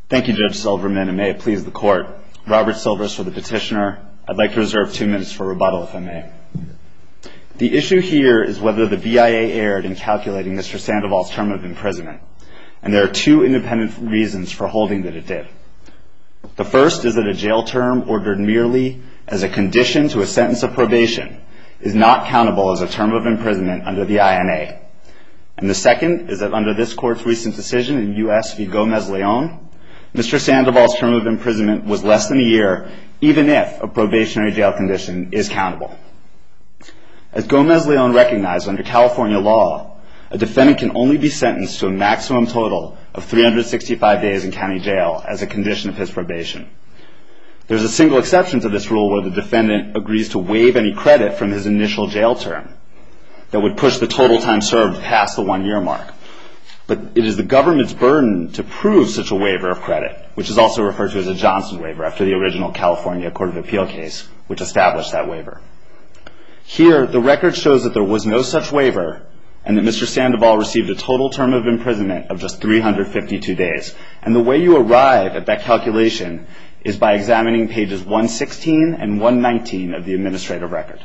Thank you, Judge Silverman, and may it please the Court. Robert Silvers for the petitioner. I'd like to reserve 2 minutes for rebuttal, if I may. The issue here is whether the BIA erred in calculating Mr. Sandoval's term of imprisonment, and there are two independent reasons for holding that it did. The first is that a jail term ordered merely as a condition to a sentence of probation is not countable as a term of imprisonment under the INA. And the second is that under this Court's recent decision in U.S. v. Gomez-Leon, Mr. Sandoval's term of imprisonment was less than a year, even if a probationary jail condition is countable. As Gomez-Leon recognized under California law, a defendant can only be sentenced to a maximum total of 365 days in county jail as a condition of his probation. There's a single exception to this rule where the defendant agrees to waive any credit from his initial jail term that would push the total time served past the 1 year mark. But it is the government's burden to prove such a waiver of credit, which is also referred to as a Johnson waiver after the original California Court of Appeal case, which established that waiver. Here, the record shows that there was no such waiver and that Mr. Sandoval received a total term of imprisonment of just 352 days. And the way you arrive at that calculation is by examining pages 116 and 119 of the administrative record.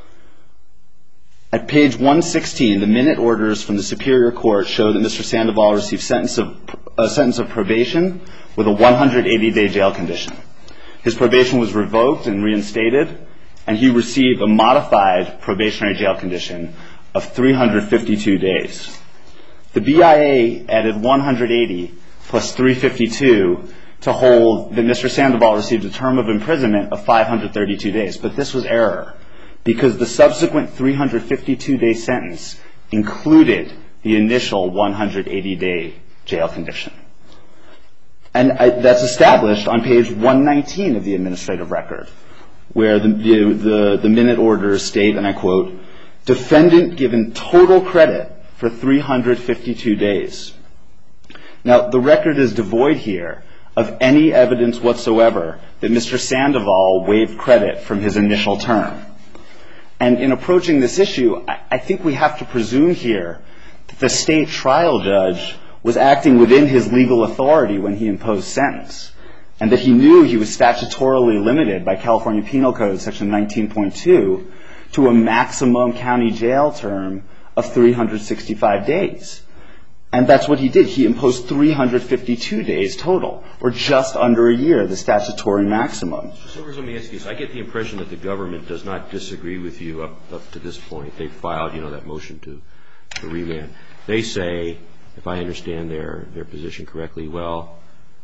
At page 116, the minute orders from the Superior Court show that Mr. Sandoval received a sentence of probation with a 180-day jail condition. His probation was revoked and reinstated, and he received a modified probationary jail condition of 352 days. The BIA added 180 plus 352 to hold that Mr. Sandoval received a term of imprisonment of 532 days, but this was error, because the subsequent 352-day sentence included the initial 180-day jail condition. And that's established on page 119 of the administrative record, where the minute orders state, and I quote, "Defendant given total credit for 352 days." Now, the record is devoid here of any evidence whatsoever that Mr. Sandoval waived credit from his initial term. And in approaching this issue, I think we have to presume here that the state trial judge was acting within his legal authority when he imposed sentence, and that he knew he was statutorily limited by California Penal Code section 19.2 to a maximum county jail term of 365 days. And that's what he did. He imposed 352 days total, or just under a year, the statutory maximum. So let me ask you this. I get the impression that the government does not disagree with you up to this point. They filed, that motion to remand. They say, if I understand their position correctly, well,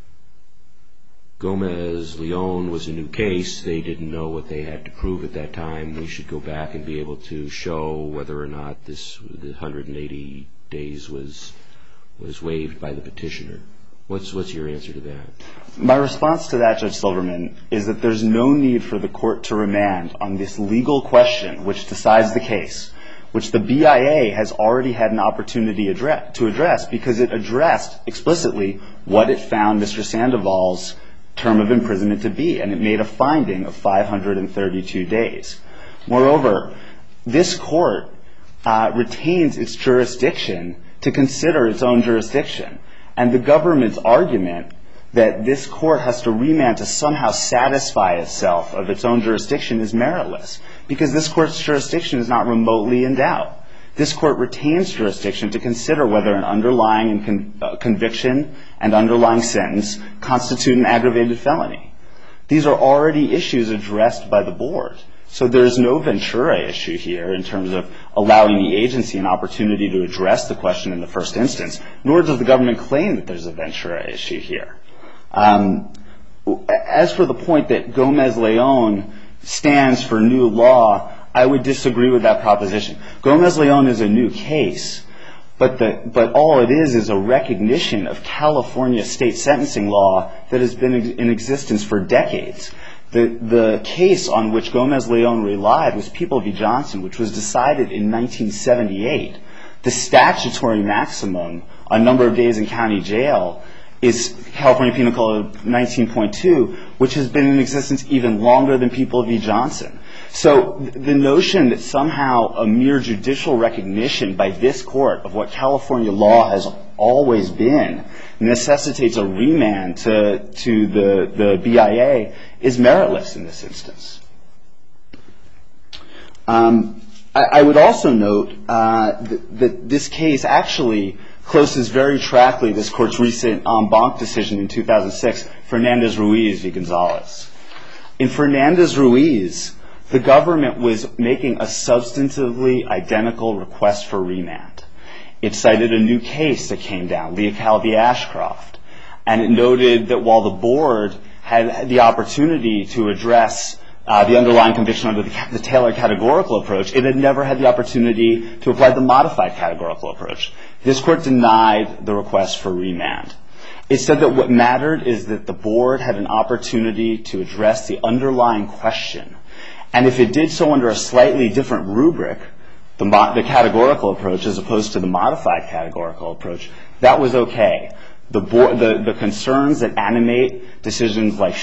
Gomez-Leon was a new case. They didn't know what they had to prove at that time. We should go back and be able to show whether or not the 180 days was waived by the petitioner. What's your answer to that? My response to that, Judge Silverman, is that there's no need for the court to remand on this legal question which decides the case, which the BIA has already had an opportunity to address, because it addressed explicitly what it found Mr. Sandoval's term of imprisonment to be, and it made a finding of 532 days. Moreover, this court retains its jurisdiction to consider its own jurisdiction, and the government's argument that this court has to remand to somehow satisfy itself of its own jurisdiction is meritless, because this court's jurisdiction is not remotely in doubt. This court retains jurisdiction to consider whether an underlying conviction and underlying sentence constitute an aggravated felony. These are already issues addressed by the board. So there's no Ventura issue here in terms of allowing the agency an opportunity to address the question in the first instance, nor does the government claim that there's a Ventura issue here. As for the point that Gomez-Leon stands for new law, I would disagree with that proposition. Gomez-Leon is a new case, but all it is a recognition of California state sentencing law that has been in existence for decades. The case on which Gomez-Leon relied was People v. Johnson, which was decided in 1978. The statutory maximum on number of days in county jail is California Penal Code 19.2, which has been in existence even longer than People v. Johnson. So the notion that somehow a mere judicial recognition by this court of what California law has always been necessitates a remand to the BIA is meritless in this instance. I would also note that this case actually closes very tractly this court's recent en banc decision in 2006, Fernandez-Ruiz v. Gonzalez. In Fernandez-Ruiz, the government was making a substantively identical request for remand. It cited a new case that came down, Leocal v. Ashcroft, and it noted that while the board had the opportunity to address the underlying conviction under the Taylor categorical approach, it had never had the opportunity to apply the modified categorical approach. This court denied the request for remand. It said that what mattered is that the board had an opportunity to address the underlying question. And if it did so under a slightly different rubric, the categorical approach as opposed to the modified categorical approach, that was okay. The concerns that animate decisions like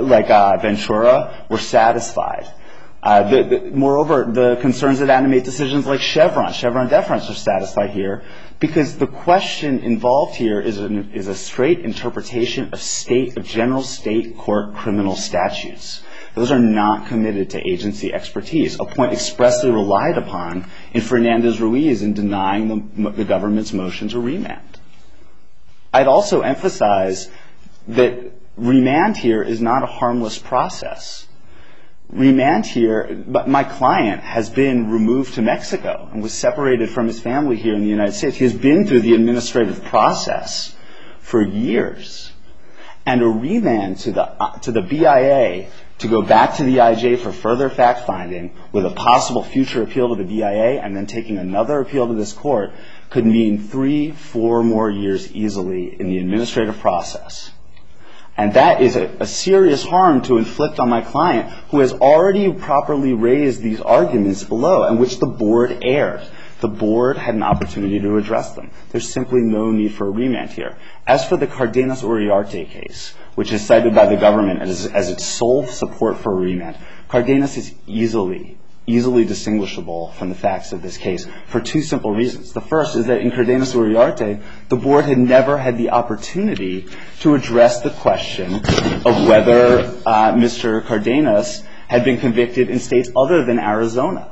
Ventura were satisfied. Moreover, the concerns that animate decisions like Chevron deference are satisfied here because the question involved here is a straight interpretation of general state court criminal statutes. Those are not committed to agency expertise, a point expressly relied upon in Fernandez-Ruiz in denying the government's motion to remand. I'd also emphasize that remand here is not a harmless process. Remand here, my client has been removed to Mexico and was separated from his family here in the United States. He has been through the administrative process for years. And a remand to the BIA to go back to the IJ for further fact-finding with a possible future appeal to the BIA and then taking another appeal to this court could mean 3-4 more years easily in the administrative process. And that is a serious harm to inflict on my client who has already properly raised these arguments below and which the board aired. The board had an opportunity to address them. There's simply no need for a remand here. As for the Cardenas-Uriarte case, which is cited by the government as its sole support for a remand, Cardenas is easily distinguishable from the facts of this case for two simple reasons. The first is that in Cardenas-Uriarte, the board had never had the opportunity to address the question of whether Mr. Cardenas had been convicted in states other than Arizona.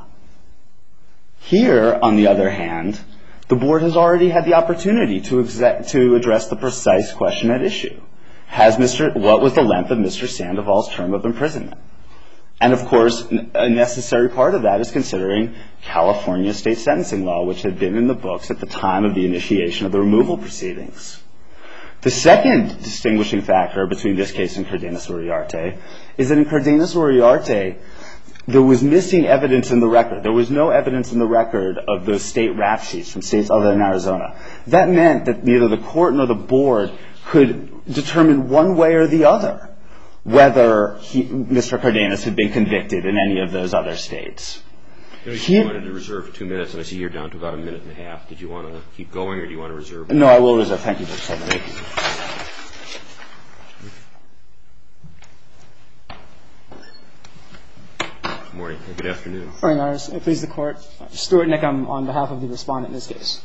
Here, on the other hand, the board has already had the opportunity to address the precise question at issue. What was the length of Mr. Sandoval's term of imprisonment? And, of course, a necessary part of that is considering California state sentencing law, which had been in the books at the time of the initiation of the removal proceedings. The second distinguishing factor between this case and Cardenas-Uriarte is that in Cardenas-Uriarte, there was missing evidence in the record. There was no evidence in the record of those state rap sheets from states other than Arizona. That meant that neither the court nor the board could determine one way or the other whether Mr. Cardenas had been convicted in any of those other states. You wanted to reserve 2 minutes, and I see you're down to about 1.5 minutes. Did you want to keep going, or do you want to reserve? No, I will reserve. Thank you, Judge Sullivan. Thank you. Good morning. Good afternoon. Good morning, Your Honors. Please, the Court. Stuart Nickham on behalf of the respondent in this case.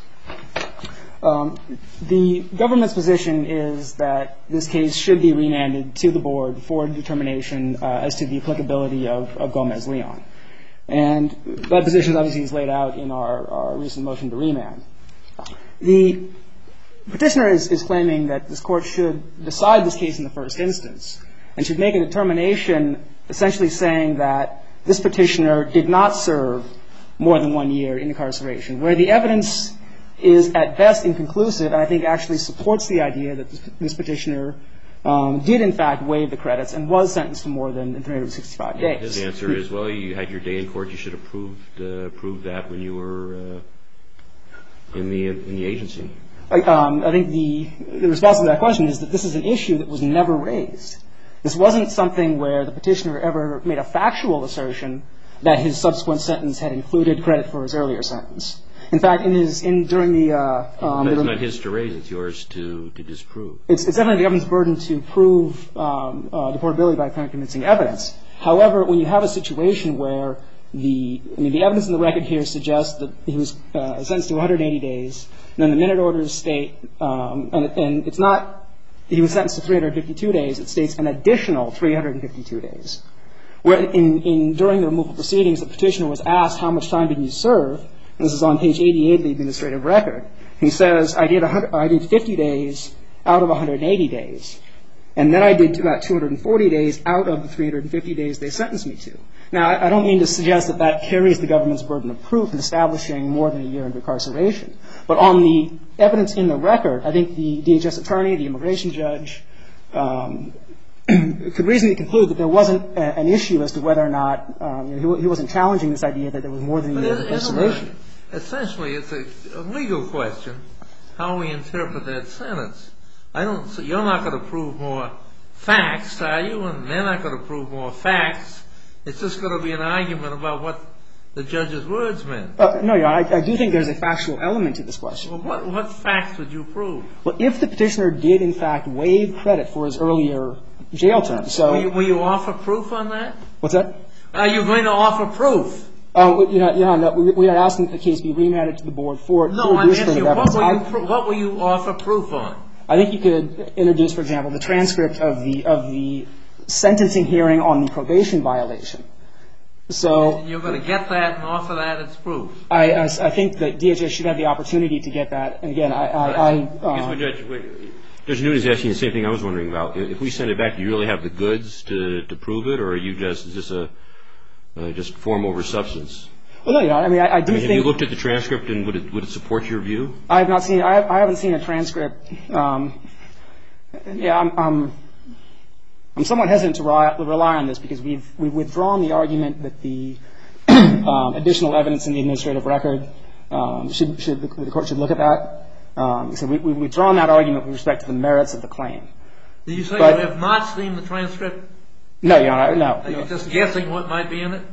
The government's position is that this case should be remanded to the board for determination as to the applicability of Gomez-Leon. And that position obviously is laid out in our recent motion to remand. The petitioner is claiming that this Court should decide this case in the first instance and should make a determination essentially saying that this petitioner did not serve more than 1 year in incarceration, where the evidence is at best inconclusive and I think actually supports the idea that this petitioner did in fact waive the credits and was sentenced to more than 365 days. His answer is, well, you had your day in court. You should have proved that when you were in the agency. I think the response to that question is that this is an issue that was never raised. This wasn't something where the petitioner ever made a factual assertion that his subsequent sentence had included credit for his earlier sentence. In fact, during the it's not his to raise; it's yours to disprove. It's definitely the government's burden to prove deportability by convincing evidence. However, when you have a situation where the evidence in the record here suggests that he was sentenced to 180 days. And then the minute orders state, and it's not he was sentenced to 352 days. It states an additional 352 days. Where during the removal proceedings, the petitioner was asked how much time did you serve. And this is on page 88 of the administrative record. He says, I did 50 days out of 180 days. And then I did about 240 days out of the 350 days they sentenced me to. Now, I don't mean to suggest that that carries the government's burden of proof in establishing more than a year of incarceration. But on the evidence in the record, I think the DHS attorney, the immigration judge, could reasonably conclude that there wasn't an issue as to whether or not he wasn't challenging this idea that there was more than a year of incarceration. Essentially, it's a legal question how we interpret that sentence. You're not going to prove more facts, are you? And they're not going to prove more facts. It's just going to be an argument about what the judge's words meant. No, Your Honor, I do think there's a factual element to this question. Well, what facts would you prove? Well, if the petitioner did, in fact, waive credit for his earlier jail term, so... Will you offer proof on that? What's that? Are you going to offer proof? Your Honor, we are asking that the case be remanded to the board for... No, I'm asking you, what will you offer proof on? I think you could introduce, for example, the transcript of the sentencing hearing on the probation violation. So... You're going to get that and offer that as proof? I think that DHS should have the opportunity to get that. And again, Judge Newton is asking the same thing I was wondering about. If we send it back, do you really have the goods to prove it, or are you is this just form over substance? Well, no, Your Honor. I mean, I do think... Have you looked at the transcript, and would it support your view? I have not seen... I haven't seen a transcript. I'm somewhat hesitant to rely on this because we've withdrawn the argument that the additional evidence in the administrative record the court should look at that. So we've withdrawn that argument with respect to the merits of the claim. Did you say you have not seen the transcript? No, Your Honor, no. Are you just guessing what might be in it?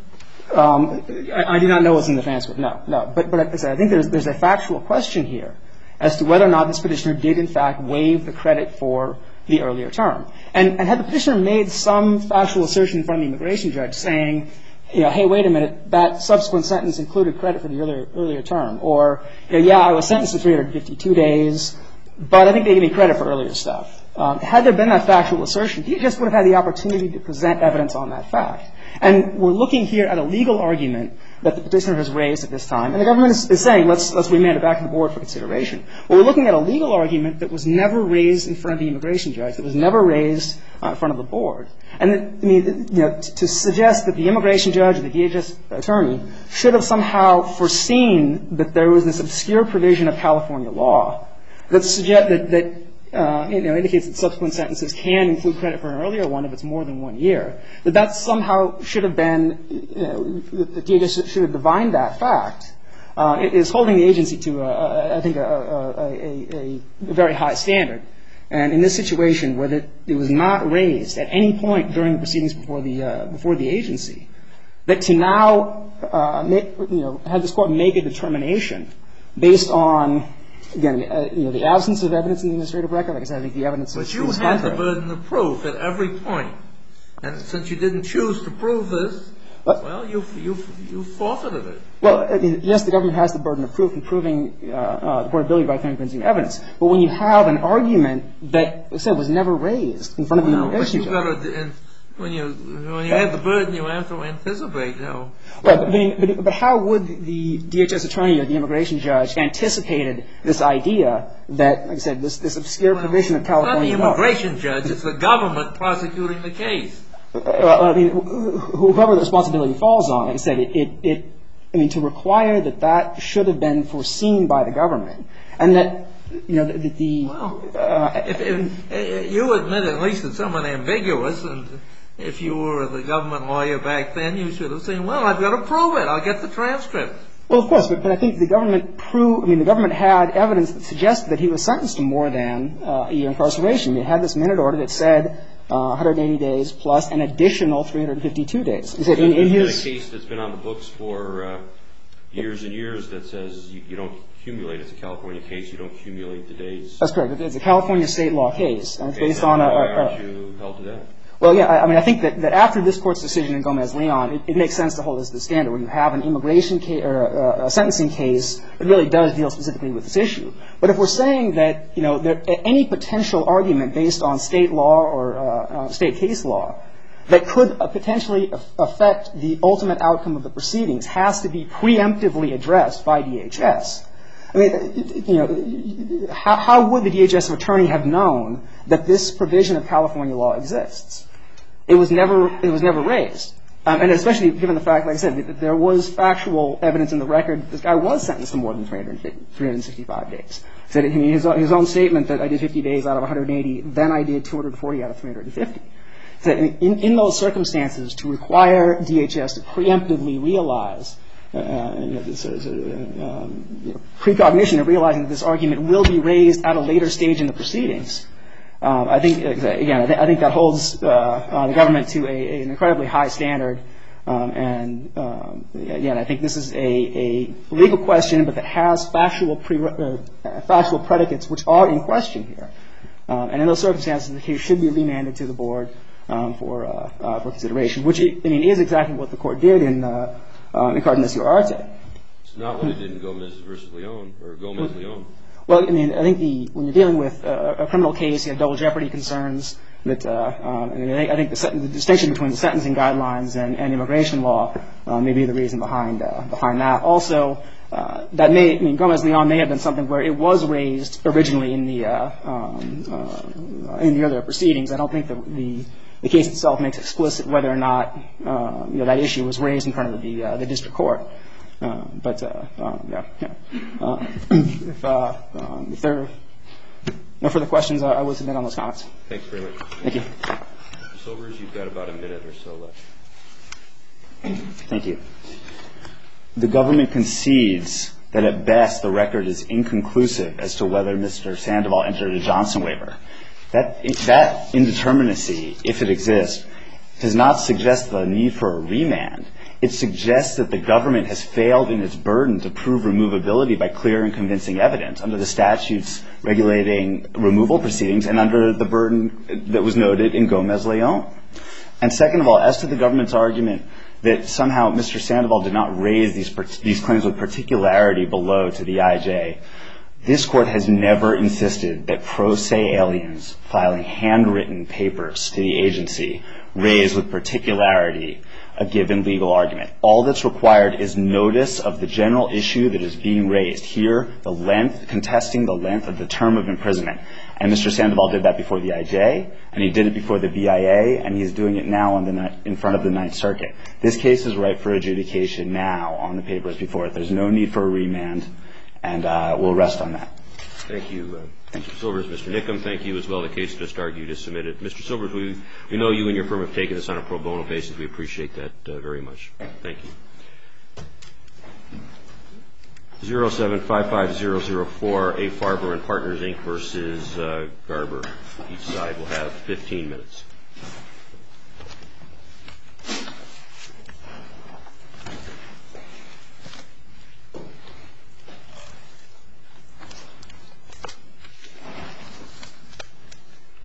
I do not know what's in the transcript, no. But I think there's a factual question here as to whether or not this petitioner did, in fact, waive the credit for the earlier term. And had the petitioner made some factual assertion in front of the immigration judge saying, hey, wait a minute, that subsequent sentence included credit for the earlier term, or, yeah, I was sentenced to 352 days, but I think they gave me credit for earlier stuff. Had there been that factual assertion, he just would have had the opportunity to present evidence on that fact. And we're looking here at a legal argument that the petitioner has raised at this time. And the government is saying, let's remand it back to the board for consideration. Well, we're looking at a legal argument that was never raised in front of the immigration judge, that was never raised in front of the board. And, to suggest that the immigration judge or the DHS attorney should have somehow foreseen that there was this obscure provision of California law that indicates that subsequent sentences can include credit for an earlier one if it's more than 1 year, that somehow should have been, the DHS should have divined that fact, is holding the agency to, I think, a very high standard. And in this situation, where it was not raised at any point during the proceedings before the agency, that to now have this court make a determination based on, again, the absence of evidence in the administrative record. Like I said, I think the evidence is contrary. But you had the burden of proof at every point. And since you didn't choose to prove this, well, you forfeited it. Well, yes, the government has the burden of proof in proving the portability by convincing evidence. But when you have an argument that, like I said, was never raised in front of the immigration judge. When you have the burden, you have to anticipate how. Right, but how would the DHS attorney or the immigration judge anticipated this idea that, like I said, this obscure provision of California law? It's not the immigration judge. It's the government prosecuting the case. I mean, whoever the responsibility falls on, like I said, to require that should have been foreseen by the government, and that, that the. If you admit at least it's somewhat ambiguous, and if you were the government lawyer back then, you should have said, well, I've got to prove it. I'll get the transcript. Well, of course, but I think the government the government had evidence that suggested that he was sentenced to more than a year incarceration. It had this minute order that said 180 days plus an additional 352 days. There's been a case that's been on the books for years and years that says you don't accumulate. It's a California case. You don't accumulate the days. That's correct. It's a California state law case, and it's based on Why aren't you held to that? Well, yeah, I mean, I think that after this Court's decision in Gomez-Leon, it makes sense to hold this to the standard where you have an immigration case or a sentencing case that really does deal specifically with this issue. But if we're saying that, you know, any potential argument based on state law or state case law that could potentially affect the ultimate outcome of the proceedings has to be preemptively addressed by DHS. I mean, you know, how would the DHS attorney have known that this provision of California law exists? It was never raised. And especially given the fact, like I said, that there was factual evidence in the record that this guy was sentenced to more than 365 days. He said in his own statement that I did 50 days out of 180, then I did 240 out of 350. So in those circumstances, to require DHS to preemptively realize, precognition of realizing that this argument will be raised at a later stage in the proceedings, I think, again, I think that holds the government to an incredibly high standard. And again, I think this is a legal question, but that has factual predicates which are in question here. And in those circumstances, the case should be remanded to the board for consideration, which, I mean, is exactly what the court did in Cardenas-Uriarte. It's not what it did in Gomez versus Leon, or Gomez-Leon. Well, I mean, I think when you're dealing with a criminal case, you have double jeopardy concerns. That I think the distinction between the sentencing guidelines and immigration law may be the reason behind that. Also, that may, I mean, Gomez-Leon may have been something where it was raised originally in the other proceedings. I don't think the case itself makes explicit whether or not that issue was raised in front of the district court. But if there are no further questions, I will submit on those comments. Thanks very much. Thank you. Mr. Silvers, you've got about a minute or so left. Thank you. The government concedes that at best the record is inconclusive as to whether Mr. Sandoval entered a Johnson waiver. That indeterminacy, if it exists, does not suggest the need for a remand. It suggests that the government has failed in its burden to prove removability by clear and convincing evidence under the statutes regulating removal proceedings and under the burden that was noted in Gomez-Leon. And second of all, as to the government's argument that somehow Mr. Sandoval did not raise these claims with particularity below to the IJ, this court has never insisted that pro se aliens filing handwritten papers to the agency raise with particularity a given legal argument. All that's required is notice of the general issue that is being raised. Here, contesting the length of the term of imprisonment. And Mr. Sandoval did that before the IJ, and he did it before the BIA, and he's doing it now in front of the Ninth Circuit. This case is ripe for adjudication now on the papers before it. There's no need for a remand, and we'll rest on that. Thank you. Thank you, Mr. Silvers. Mr. Nickham, thank you as well. The case just argued is submitted. Mr. Silvers, we know you and your firm have taken this on a pro bono basis. We appreciate that very much. Thank you. 0755004, A. Farber and Partners, Inc. versus Garber. Each side will have 15 minutes.